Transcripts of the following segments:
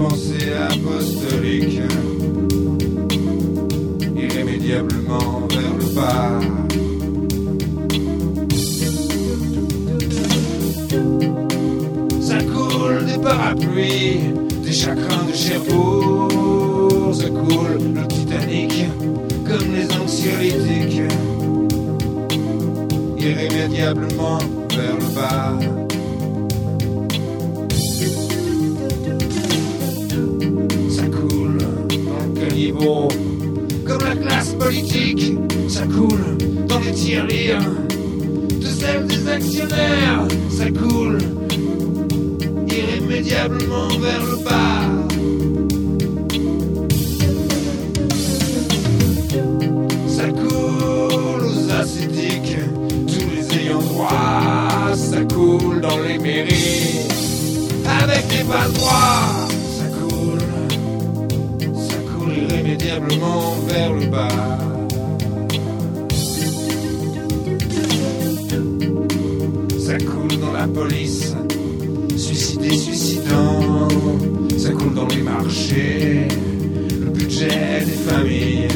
pensée apostolique, irrémédiablement vers le bas. Ça coule des parapluies, des chagrins de Cherbourg, ça coule le Titanic, comme les anxiolytiques, irrémédiablement vers le bas. Ça coule dans le caniveau, comme la classe politique, ça coule dans les tirelires de celle des actionnaires, ça coule irrémédiablement vers le bas. Ça coule aux ascétiques, tous les ayants droit, ça coule dans les mairies, avec des passe-droits, ça coule irrémédiablement vers le bas. Ça coule dans la police, suicidé, suicidant, ça coule dans les marchés, le budget des familles.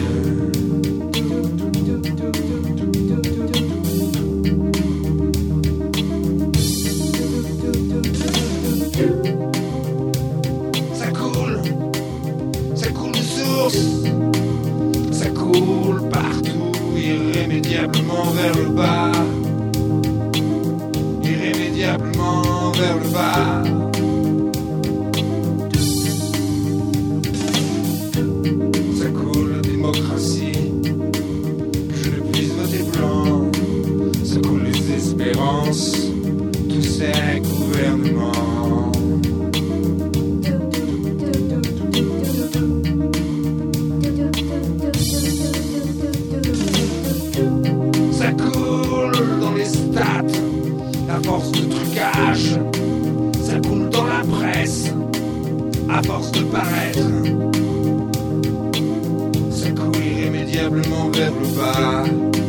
Ça coule de source, ça coule partout, irrémédiablement vers le bas. Irrémédiablement vers le bas. Ça coule la démocratie, je ne puisse voter blanc. Ça coule les espérances, tous ces gouvernements. Ça coule dans les stats, à force de trucage, ça coule dans la presse, à force de paraître, ça coule irrémédiablement vers le bas.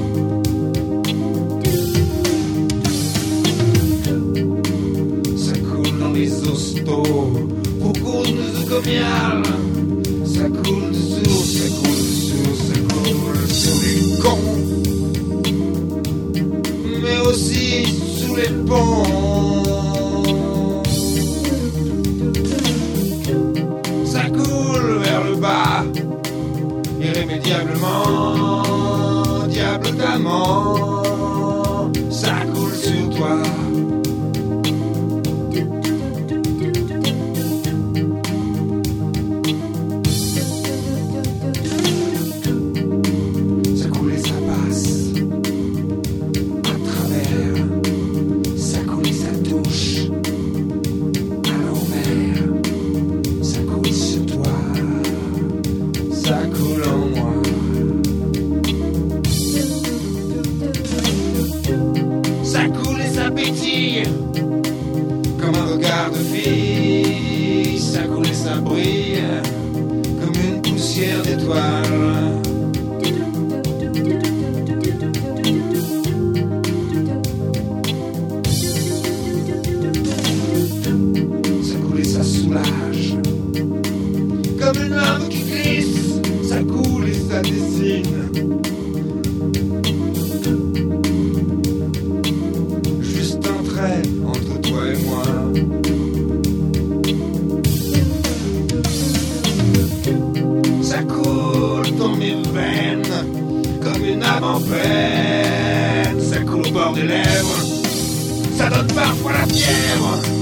Ça coule dans les hostos, pour cause nosocomiale, ça coule dessous, ça coule dessous, ça coule sur les cons, mais aussi sous les ponts. Ça coule vers le bas, irrémédiablement, diable d'amant, ça coule sur toi. Ça coule et ça passe à travers, ça coule et ça touche à l'envers, ça coule sur toi, ça coule en moi. Ça coule et ça pétille comme un regard de fille, ça coule et ça brille comme une poussière d'étoiles. Ça coule et ça soulage comme une larme qui glisse, ça coule et ça dessine juste un trait entre toi et moi. Ça coule dans mes veines comme une âme en peine, ça coule au bord des lèvres, ça donne parfois la fièvre.